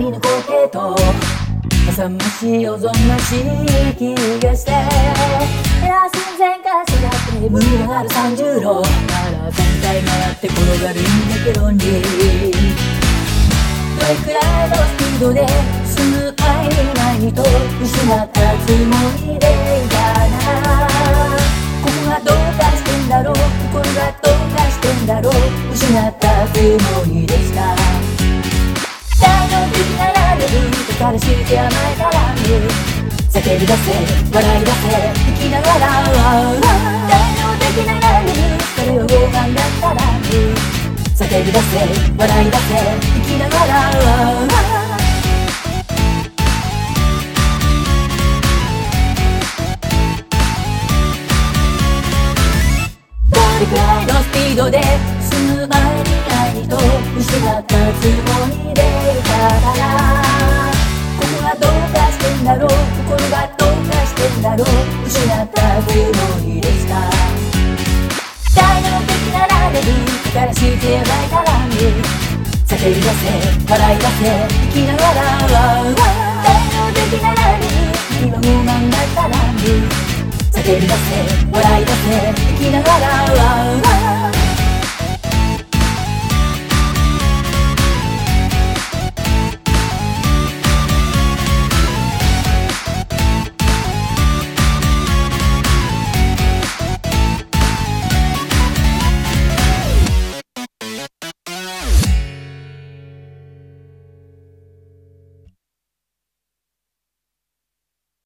の光景と浅ましいおぞましい気がして寸前かしらって群がる三十郎から3回回って転がるんだけどにどれくらいのスピードで進むかいないと失ったつもりでいたなここがどうかしてんだろう心がどうかしてんだろう失ったつもりでした大の的なられるだからして甘えたらぬ叫び出せ笑い出せ生きながら大の的なられるそれをご飯だったらぬ叫び出せ笑い出せ生きながらどれくらいのスピードで進む前にないと失ったつもりでいたからここがどうかしてんだろう心がどうかしてんだろう失ったつもりでした大の的なられるからしてやばいからに叫び出せ笑い出せ生きながら大の的なられる今もなんだったらに叫び出せ笑い出せ生きながら